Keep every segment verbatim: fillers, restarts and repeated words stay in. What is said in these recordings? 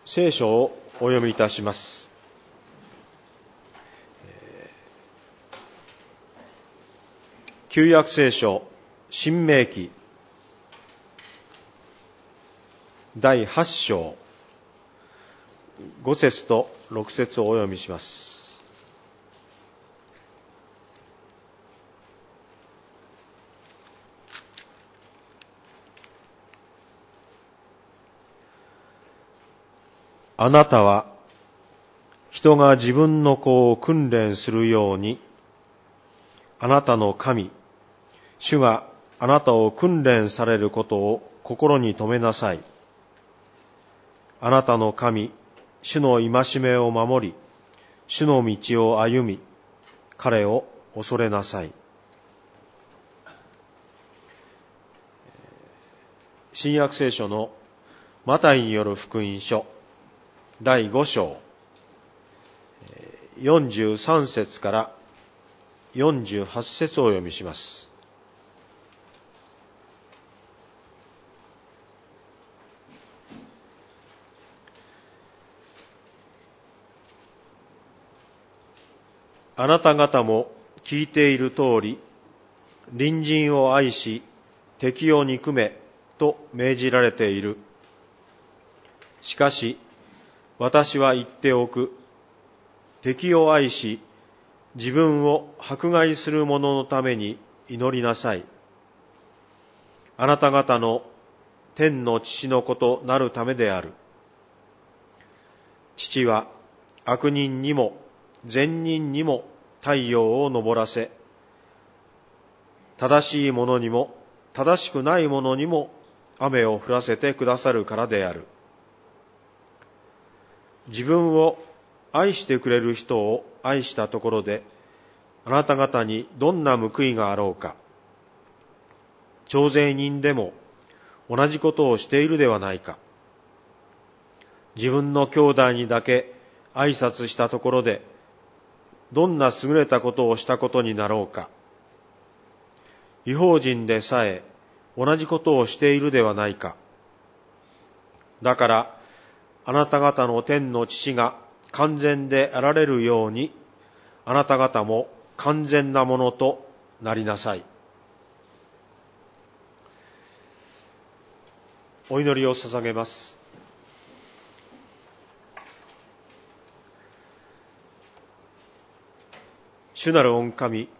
聖書をお読みいたします。旧約聖書申命記だいはち章ご節とろく節をお読みします。あなたは人が自分の子を訓練するように、あなたの神、主があなたを訓練されることを心に留めなさい。あなたの神、主の戒めを守り、主の道を歩み、彼を恐れなさい。新約聖書のマタイによる福音書だいご章よんじゅうさん節からよんじゅうはち節をお読みします。あなた方も聞いている通り、隣人を愛し、敵を憎めと命じられている。しかし、私は言っておく。敵を愛し、自分を迫害する者のために祈りなさい。あなた方の天の父の子となるためである。父は悪人にも善人にも太陽を昇らせ、正しい者にも正しくない者にも雨を降らせてくださるからである。自分を愛してくれる人を愛したところで、あなた方にどんな報いがあろうか。徴税人でも同じことをしているではないか。自分の兄弟にだけ挨拶したところで、どんな優れたことをしたことになろうか。異邦人でさえ同じことをしているではないか。だから、あなた方の天の父が完全であられるように、あなた方も完全なものとなりなさい。お祈りを捧げます。主なる御神、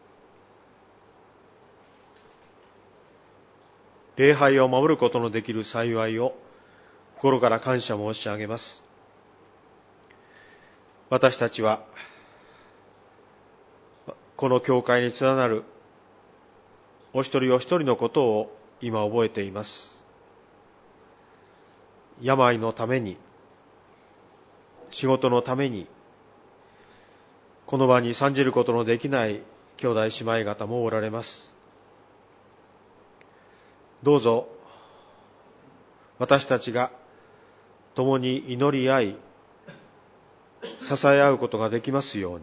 礼拝を守ることのできる幸いを心から感謝申し上げます。私たちはこの教会に連なるお一人お一人のことを今覚えています。病のために、仕事のために、この場に参じることのできない兄弟姉妹方もおられます。どうぞ私たちが共に祈り合い、支え合うことができますように、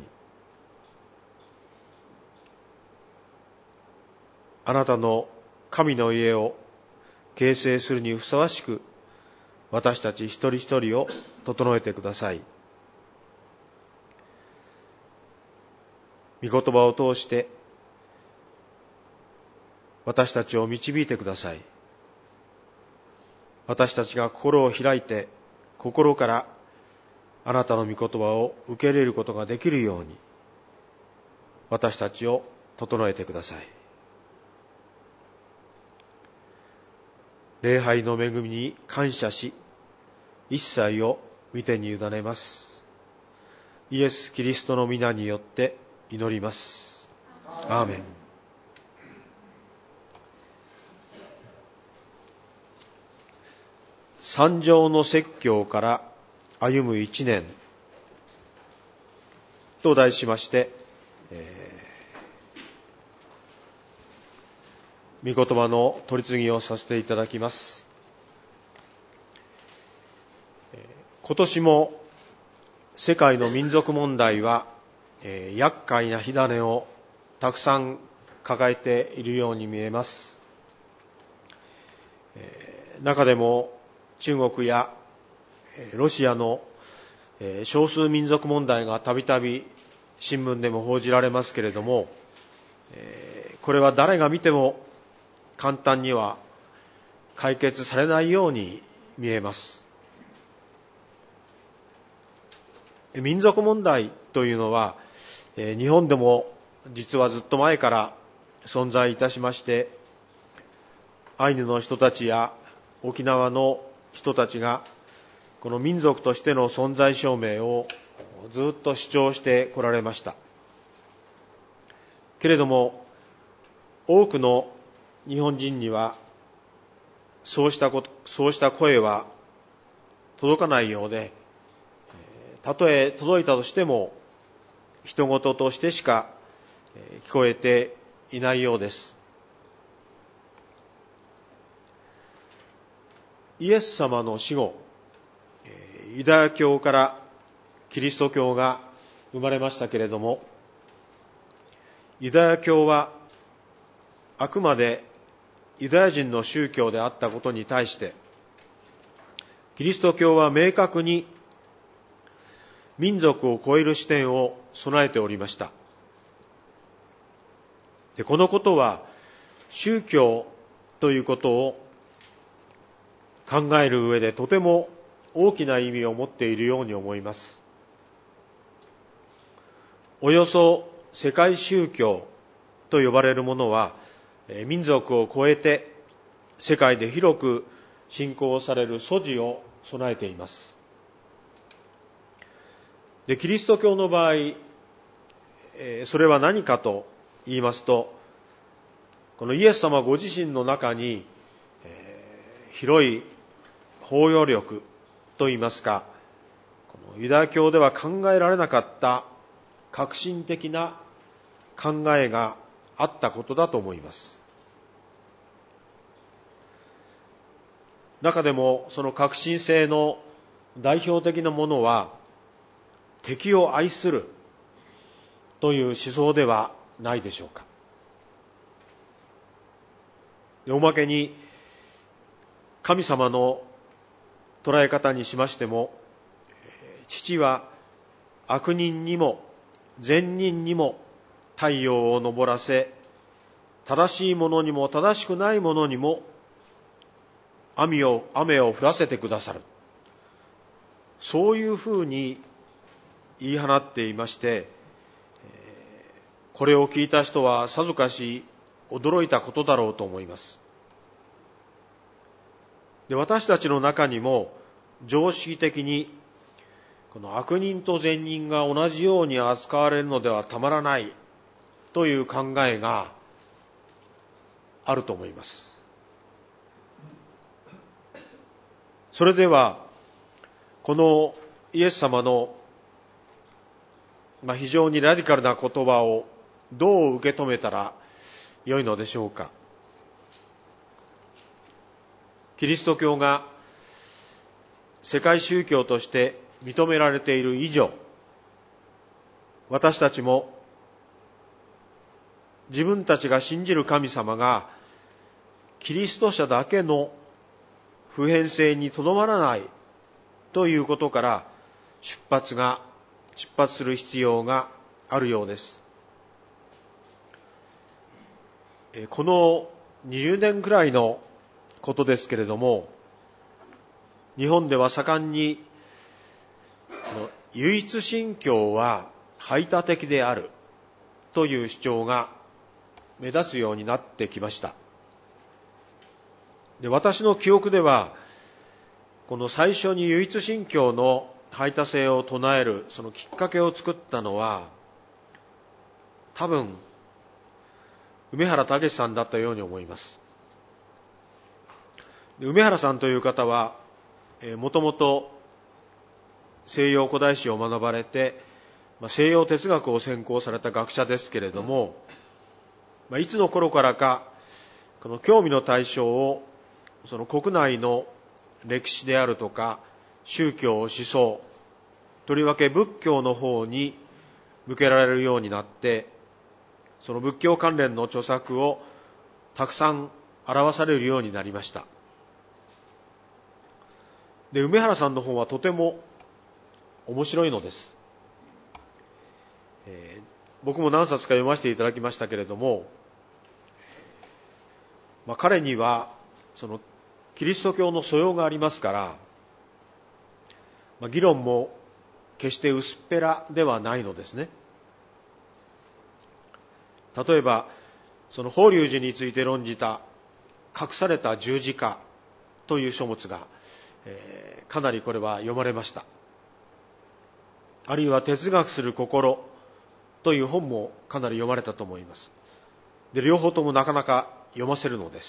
あなたの神の家を形成するにふさわしく、私たち一人一人を整えてください。御言葉を通して私たちを導いてください。私たちが心を開いて、心からあなたの御言葉を受け入れることができるように、私たちを整えてください。礼拝の恵みに感謝し、一切を御手に委ねます。イエス・キリストの皆によって祈ります。アーメン。三条の説教から歩む一年と題しまして、えー、御言葉の取り次ぎをさせていただきます。今年も世界の民族問題は、えー、厄介な火種をたくさん抱えているように見えます。えー、中でも中国やロシアの少数民族問題がたびたび新聞でも報じられますけれども、これは誰が見ても簡単には解決されないように見えます。民族問題というのは日本でも実はずっと前から存在いたしまして、アイヌの人たちや沖縄の人たちがこの民族としての存在証明をずっと主張してこられました。けれども多くの日本人にはそうしたこと、そうした声は届かないようで、たとえ届いたとしても人事としてしか聞こえていないようです。イエス様の死後、ユダヤ教からキリスト教が生まれましたけれども、ユダヤ教はあくまでユダヤ人の宗教であったことに対して、キリスト教は明確に民族を超える視点を備えておりました。で、このことは宗教ということを考える上でとても大きな意味を持っているように思います。およそ世界宗教と呼ばれるものは民族を超えて世界で広く信仰される素地を備えています。で、キリスト教の場合、それは何かと言いますと、このイエス様ご自身の中に広い包容力といいますか、このユダヤ教では考えられなかった革新的な考えがあったことだと思います。中でもその革新性の代表的なものは、敵を愛するという思想ではないでしょうか。おまけに神様の捉え方にしましても、父は悪人にも善人にも太陽を昇らせ、正しいものにも正しくないものにも雨を、雨を降らせてくださる。そういうふうに言い放っていまして、これを聞いた人はさぞかし驚いたことだろうと思います。で、私たちの中にも常識的にこの悪人と善人が同じように扱われるのではたまらないという考えがあると思います。それではこのイエス様の、まあ、非常にラディカルな言葉をどう受け止めたらよいのでしょうか。キリスト教が世界宗教として認められている以上、私たちも自分たちが信じる神様がキリスト者だけの普遍性にとどまらないということから出発が出発する必要があるようです。このにじゅうねんくらいのことですけれども、日本では盛んに唯一神教は排他的であるという主張が目立つようになってきました。で、私の記憶ではこの最初に唯一神教の排他性を唱えるそのきっかけを作ったのは多分梅原武さんだったように思います。梅原さんという方はもともと西洋古代史を学ばれて西洋哲学を専攻された学者ですけれども、いつの頃からかこの興味の対象をその国内の歴史であるとか宗教思想、とりわけ仏教の方に向けられるようになって、その仏教関連の著作をたくさん表されるようになりました。 で、梅原さんの本はとても面白いのです。えー、僕も何冊か読ませていただきましたけれども、まあ、彼にはそのキリスト教の素養がありますから、まあ、議論も決して薄っぺらではないのですね。例えばその法隆寺について論じた隠された十字架という書物が、えー、かなりこれは読まれました。あるいは哲学する心という本もかなり読まれたと思います。で、両方ともなかなか読ませるのです。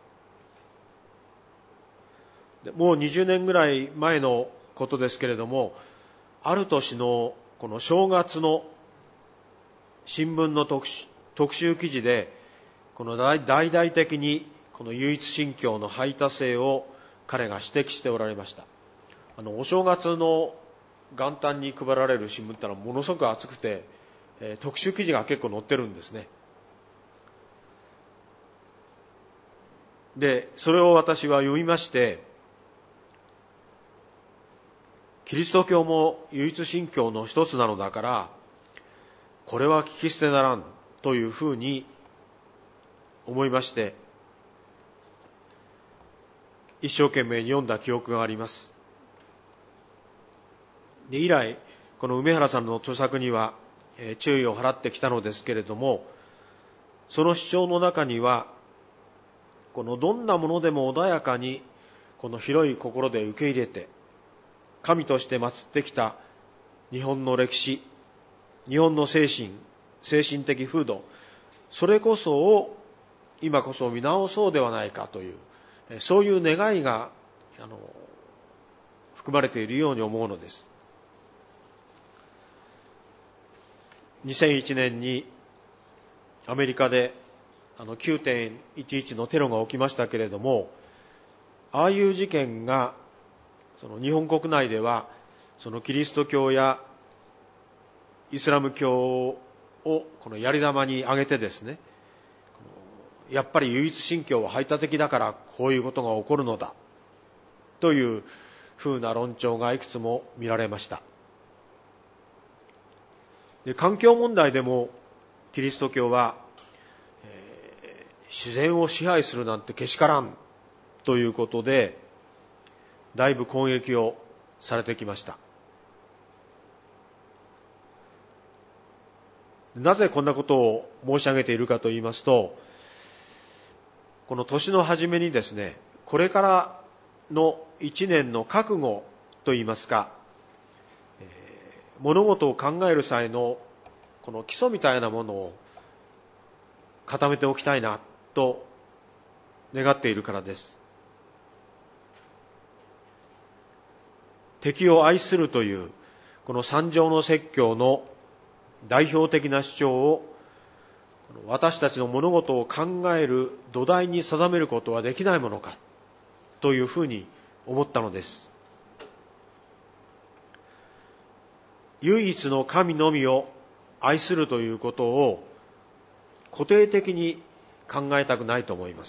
でもうにじゅうねんぐらい前のことですけれども、ある年のこの正月の新聞の特集特集記事で、この大々的にこの唯一神教の排他性を彼が指摘しておられました。あのお正月の元旦に配られる新聞ってのはものすごく厚くて、えー、特集記事が結構載ってるんですね。で、それを私は読みまして、キリスト教も唯一神教の一つなのだから、これは聞き捨てならんというふうに思いまして、一生懸命に読んだ記憶があります。で、以来この梅原さんの著作には、えー、注意を払ってきたのですけれども、その主張の中には、このどんなものでも穏やかにこの広い心で受け入れて、神として祀ってきた日本の歴史、日本の精神、精神的風土、それこそを今こそ見直そうではないかという、そういう願いがあの含まれているように思うのです。にせんいちねんにアメリカであの きゅうてんいちいち のテロが起きましたけれども、ああいう事件がその日本国内ではそのキリスト教やイスラム教をこのやり玉に挙げてですね、やっぱり唯一神教は排他的だからこういうことが起こるのだというふうな論調がいくつも見られました。で、環境問題でもキリスト教は、えー、自然を支配するなんてけしからんということでだいぶ攻撃をされてきました。なぜこんなことを申し上げているかと言いますと、この年の初めにですね、これからの一年の覚悟といいますか、えー、物事を考える際のこの基礎みたいなものを固めておきたいなと願っているからです。敵を愛するというこの三条の説教の代表的な主張を私たちの物事を考える土台に定めることはできないものかというふうに思ったのです。唯一の神のみを愛するということを固定的に考えたくないと思います。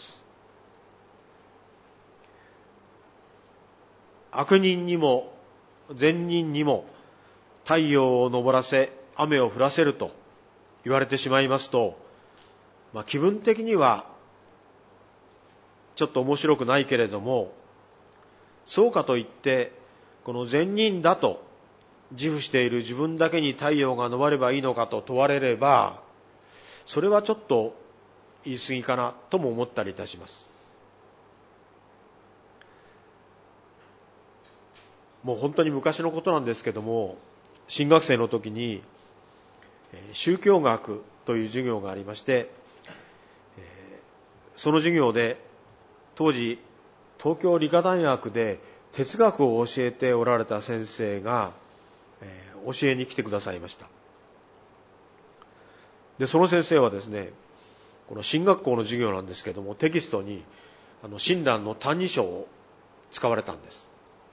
悪人にも善人にも太陽を昇らせ雨を降らせると言われてしまいますと、まあ、気分的にはちょっと面白くないけれども、そうかといってこの善人だと自負している自分だけに太陽が昇ればいいのかと問われれば、それはちょっと言い過ぎかなとも思ったりいたします。もう本当に昔のことなんですけども、新学生の時に宗教学という授業がありまして、その授業で当時東京理科大学で哲学を教えておられた先生が教えに来てくださいました。で、その先生はですね、この進学校の授業なんですけども、テキストにあの親鸞の「歎異抄」を使われたんです。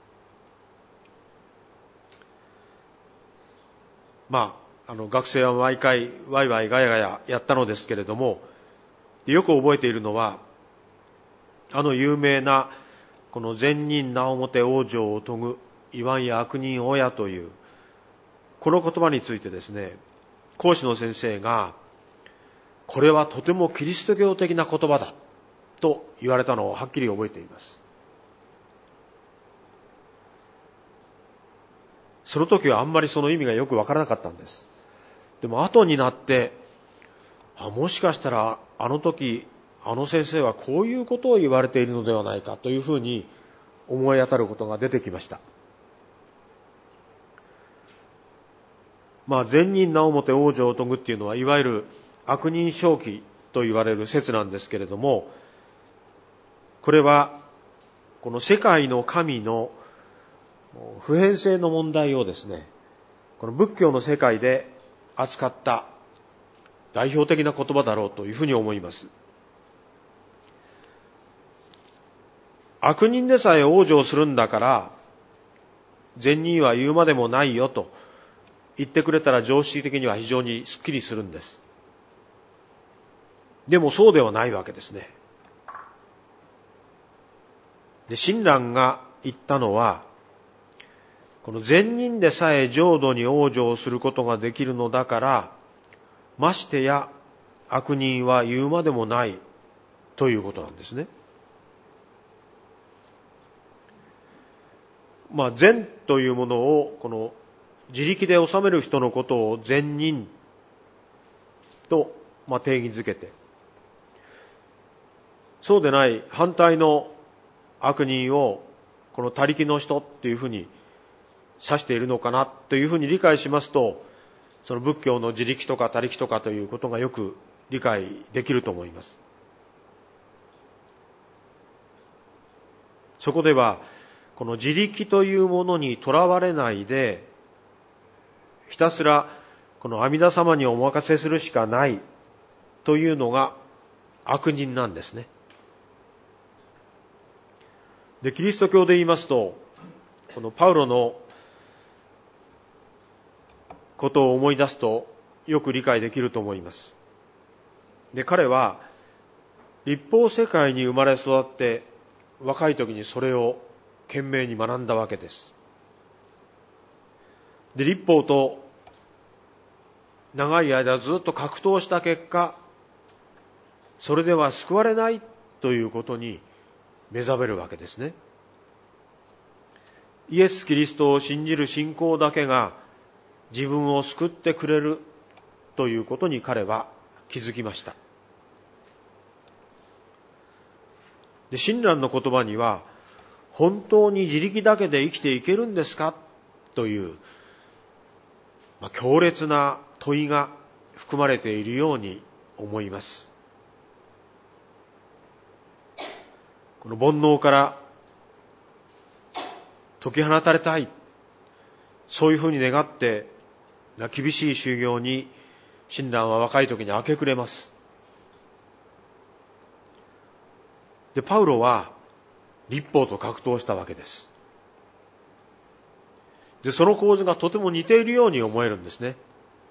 まあ、あの学生は毎回ワイワイガヤガヤやったのですけれども、よく覚えているのはあの有名なこの善人なおもて往生を遂ぐいわんや悪人親というこの言葉についてですね、講師の先生がこれはとてもキリスト教的な言葉だと言われたのをはっきり覚えています。その時はあんまりその意味がよくわからなかったんです。でも後になってあもしかしたらあの時あの先生はこういうことを言われているのではないかというふうに思い当たることが出てきました。まあ善人なおもて往生を遂ぐっていうのはいわゆる悪人正気と言われる説なんですけれども、これはこの世界の神の普遍性の問題をですね、この仏教の世界で扱った代表的な言葉だろうというふうに思います。悪人でさえ往生するんだから善人は言うまでもないよと言ってくれたら常識的には非常にすっきりするんです。でもそうではないわけですね。で、親鸞が言ったのは、この善人でさえ浄土に往生することができるのだから、ましてや悪人は言うまでもないということなんですね。まあ、善というものをこの自力で治める人のことを善人とまあ定義づけて、そうでない反対の悪人をこの他力の人っていうふうに指しているのかなというふうに理解しますと、その仏教の自力とか他力とかということがよく理解できると思います。そこではこの自力というものにとらわれないで、ひたすらこの阿弥陀様にお任せするしかないというのが悪人なんですね。で、キリスト教で言いますと、このパウロのことを思い出すとよく理解できると思います。で、彼は律法世界に生まれ育って若い時にそれを懸命に学んだわけです。で、律法と長い間ずっと格闘した結果、それでは救われないということに目覚めるわけですね。イエス・キリストを信じる信仰だけが自分を救ってくれるということに彼は気づきました。で、親鸞の言葉には、本当に自力だけで生きていけるんですかという、まあ、強烈な問いが含まれているように思います。この煩悩から解き放たれたい、そういうふうに願って厳しい修行に親鸞は若い時に明け暮れます。で、パウロは律法と格闘したわけです。で、その構図がとても似ているように思えるんですね。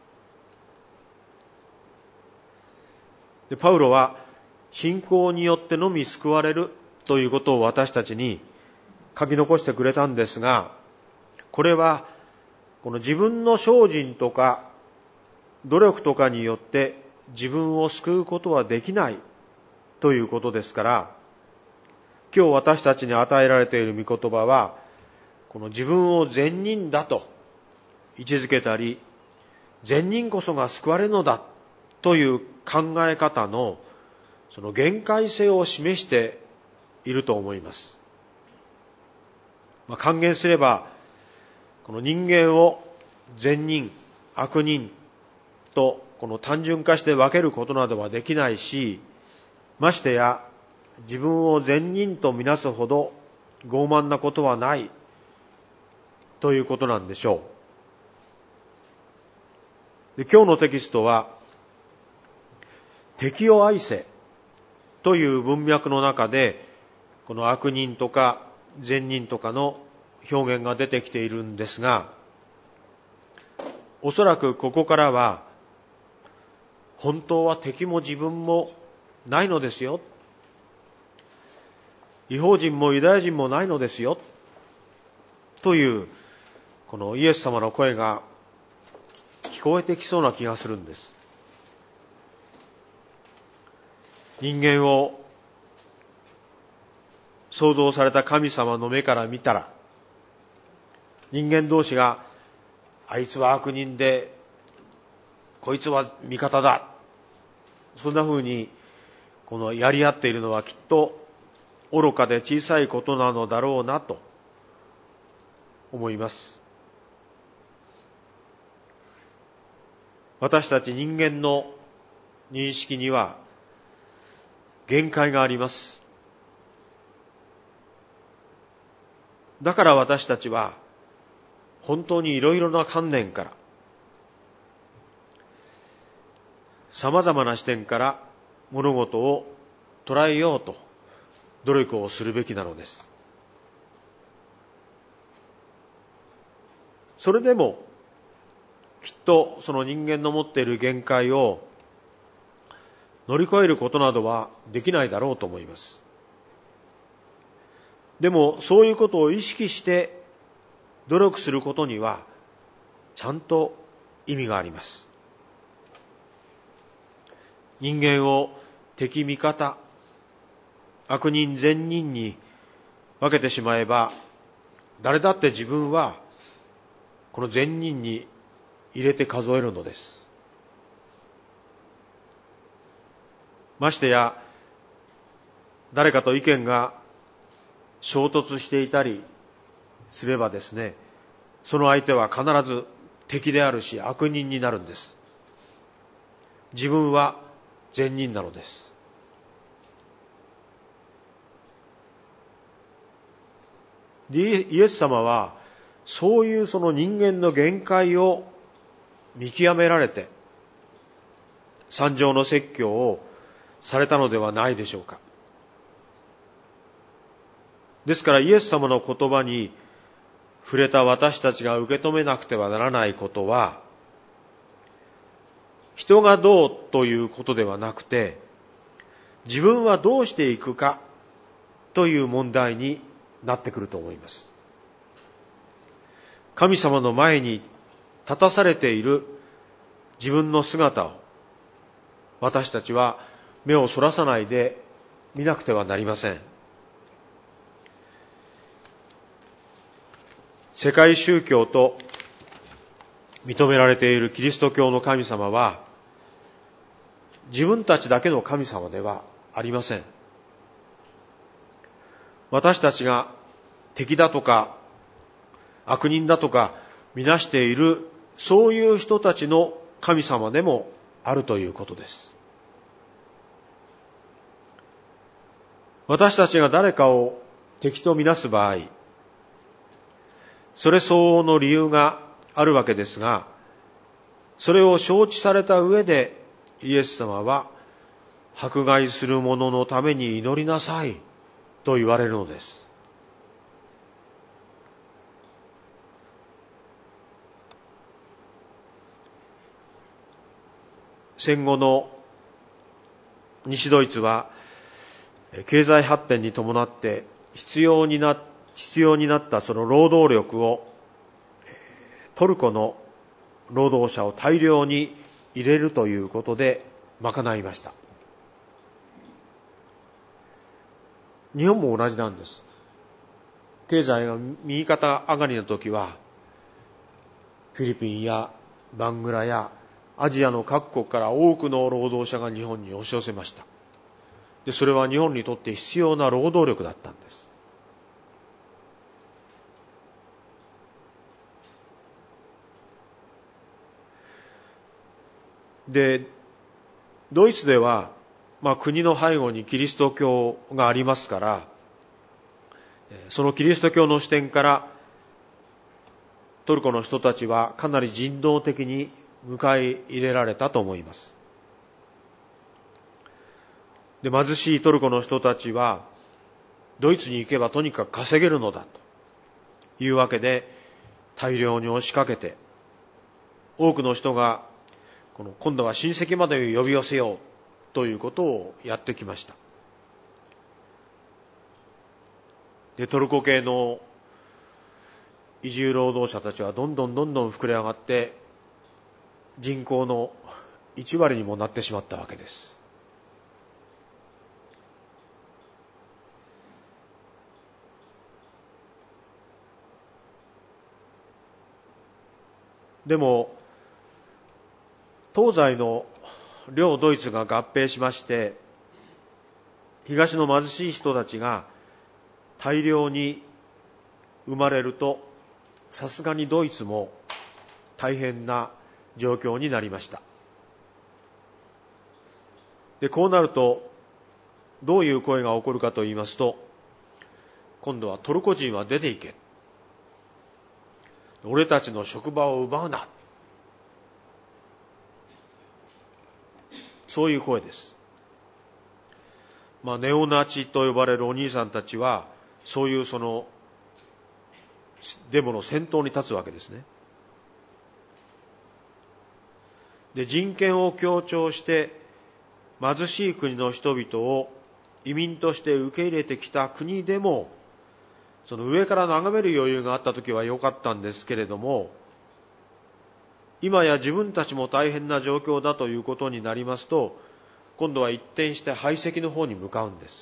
で、パウロは信仰によってのみ救われるということを私たちに書き残してくれたんですが、これはこの自分の精進とか努力とかによって自分を救うことはできないということですから、今日私たちに与えられている御言葉は、この自分を善人だと位置づけたり、善人こそが救われるのだという考え方のその限界性を示していると思います。まあ、還元すれば、この人間を善人、悪人とこの単純化して分けることなどはできないし、ましてや自分を善人とみなすほど傲慢なことはないということなんでしょう。で、今日のテキストは敵を愛せという文脈の中でこの悪人とか善人とかの表現が出てきているんですが、おそらくここからは本当は敵も自分もないのですよ。 異邦人もユダヤ人もないのですよというこのイエス様の声が聞こえてきそうな気がするんです。人間を創造された神様の目から見たら、人間同士があいつは悪人でこいつは味方だ、そんな風にこのやり合っているのはきっと愚かで小さいことなのだろうなと思います。私たち人間の認識には限界があります。だから私たちは本当にいろいろな観念から、様々な視点から物事を捉えようと努力をするべきなのです。それでもきっとその人間の持っている限界を乗り越えることなどはできないだろうと思います。でもそういうことを意識して努力することにはちゃんと意味があります。人間を敵味方、悪人善人に分けてしまえば、誰だって自分はこの善人に入れて数えるのです。ましてや誰かと意見が衝突していたりすればですね、その相手は必ず敵であるし悪人になるんです。自分は善人なのです。イエス様はそういうその人間の限界を見極められて三条の説教をされたのではないでしょうか。ですからイエス様の言葉に触れた私たちが受け止めなくてはならないことは、人がどうということではなくて、自分はどうしていくかという問題になってくると思います。神様の前に立たされている自分の姿を私たちは目をそらさないで見なくてはなりません。世界宗教と認められているキリスト教の神様は自分たちだけの神様ではありません。私たちが敵だとか悪人だとか見なしているそういう人たちの神様でもあるということです。私たちが誰かを敵と見なす場合、それ相応の理由があるわけですが、それを承知された上でイエス様は迫害する者のために祈りなさいと言われるのです。戦後の西ドイツは経済発展に伴って必要にな、必要になったその労働力をトルコの労働者を大量に入れるということで賄いました。日本も同じなんです。経済が右肩上がりの時はフィリピンやバングラやアジアの各国から多くの労働者が日本に押し寄せました。で、それは日本にとって必要な労働力だったんです。で、ドイツでは、まあ、国の背後にキリスト教がありますから、そのキリスト教の視点からトルコの人たちはかなり人道的に迎え入れられたと思います。で、貧しいトルコの人たちはドイツに行けばとにかく稼げるのだというわけで大量に押しかけて、多くの人がこの今度は親戚まで呼び寄せようということをやってきました。 でトルコ系の移住労働者たちはどんどんどんどん膨れ上がって人口のいち割にもなってしまったわけです。でも東西の両ドイツが合併しまして、東の貧しい人たちが大量に生まれると、さすがにドイツも大変な状況になりました。で、こうなるとどういう声が起こるかと言いますと、今度はトルコ人は出ていけ、俺たちの職場を奪うな、そういう声です。まあ、ネオナチと呼ばれるお兄さんたちはそういうそのデモの先頭に立つわけですね。で、人権を強調して貧しい国の人々を移民として受け入れてきた国でも、その上から眺める余裕があったときは良かったんですけれども、今や自分たちも大変な状況だということになりますと、今度は一転して排斥の方に向かうんです。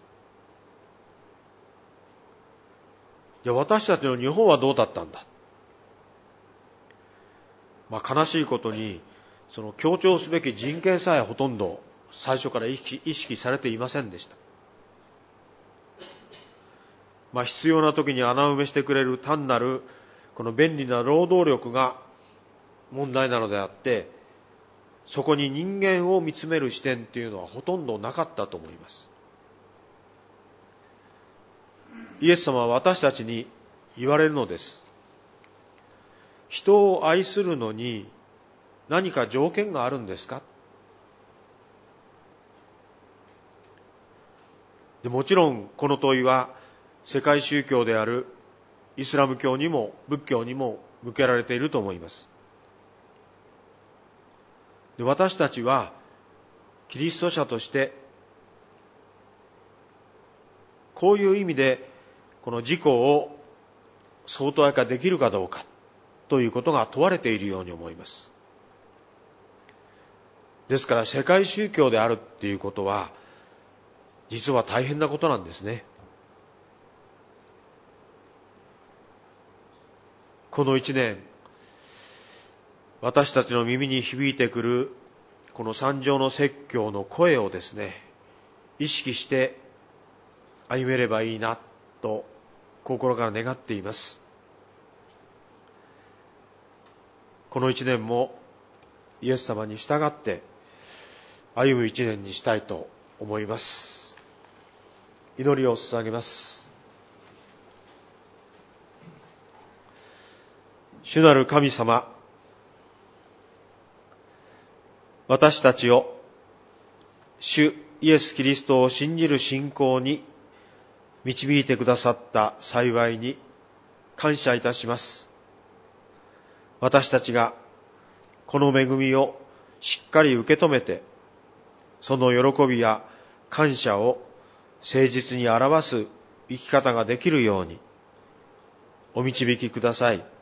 じゃあ私たちの日本はどうだったんだ。まあ、悲しいことに、その強調すべき人権さえほとんど最初から意識、意識されていませんでした。まあ、必要な時に穴埋めしてくれる単なるこの便利な労働力が問題なのであって、そこに人間を見つめる視点っていうのはほとんどなかったと思います。イエス様は私たちに言われるのです。人を愛するのに何か条件があるんですか？でもちろんこの問いは世界宗教であるイスラム教にも仏教にも向けられていると思います。で、私たちはキリスト者としてこういう意味でこの自己を相当化できるかどうかということが問われているように思います。ですから世界宗教であるっていうことは実は大変なことなんですね。この一年、私たちの耳に響いてくるこの三条の説教の声をですね、意識して歩めればいいなと心から願っています。この一年もイエス様に従って歩む一年にしたいと思います。祈りを捧げます。主なる神様、私たちを主イエス・キリストを信じる信仰に導いてくださった幸いに感謝いたします。私たちがこの恵みをしっかり受け止めて、その喜びや感謝を誠実に表す生き方ができるようにお導きください。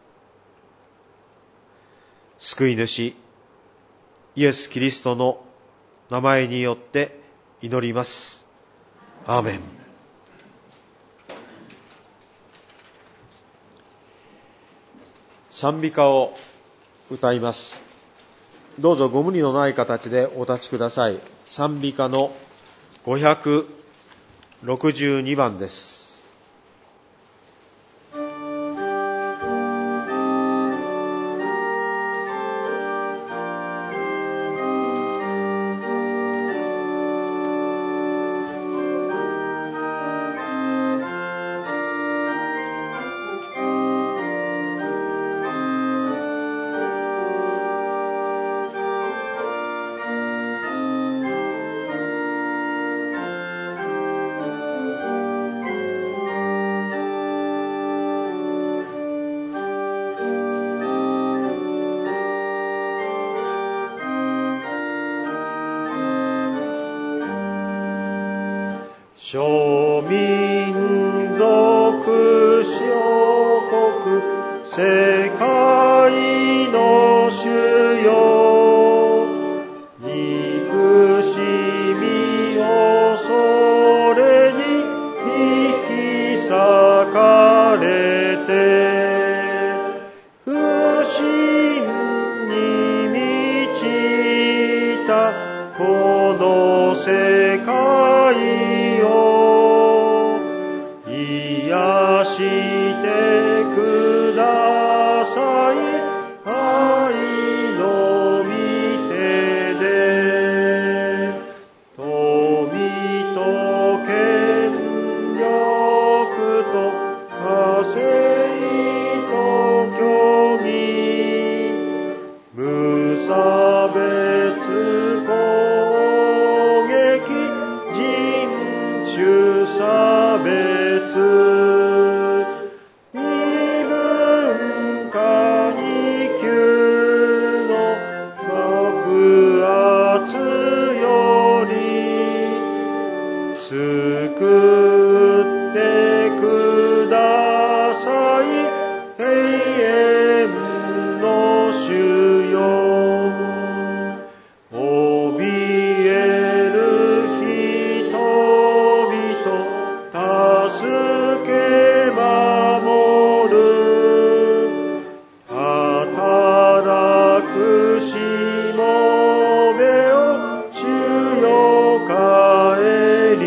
救い主イエス・キリストの名前によって祈ります。アーメン。賛美歌を歌います。どうぞご無理のない形でお立ちください。賛美歌のごひゃくろくじゅうにばんです。庶民族世界の主よ、憎しみ恐れに引き裂かれて、不信に満ちたこの世界を癒してください。愛の御手で富と権力と家政と教義、無差別攻撃、人種差別、異文化に級の迫圧より救ってください。永遠の主よ、怯える人々助け守る、働くしもべを主よ顧み、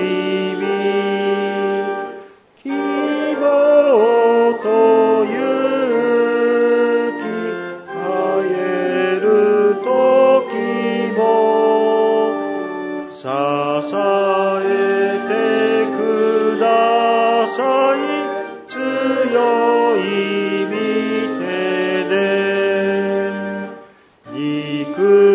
希望と勇気絶える時も支えてください。強い御手で憎